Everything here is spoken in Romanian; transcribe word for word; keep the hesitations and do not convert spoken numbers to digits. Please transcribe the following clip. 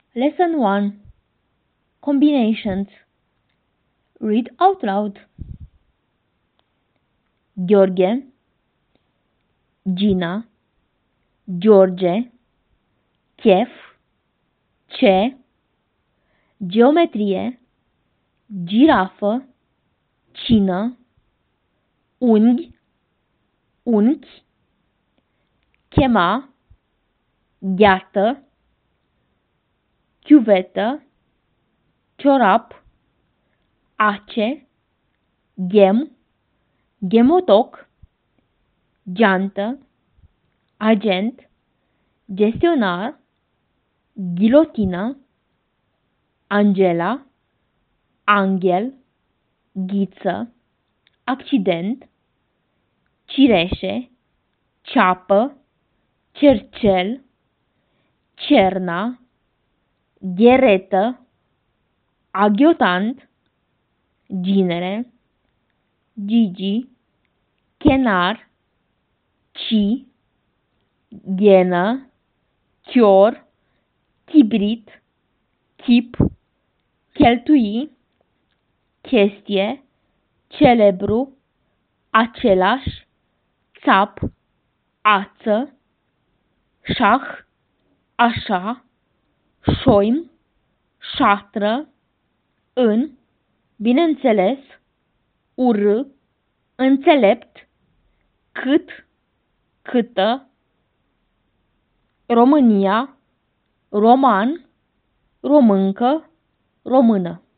Lesson one. Combinations. Read out loud. Gheorghe, Gina, George, chef, ce, geometrie, girafă, cină, unghi, unchi, chema, gheată, chiuvetă, ciorap, ace, ghem, ghemotoc, geantă, agent, gestionar, ghilotină, Angela, anghel, ghiță, accident, cireșe, ceapă, cercel, cerna, gheretă, aghiotant, ginere, Gigi, chenar, ci, ghenă, chior, chibrit, chip, cheltui, chestie, celebru, același, țap, ață, șah, așa, șoim, șatră, în, bineînțeles, urâ, înțelept, cât, câtă, România, roman, româncă, română.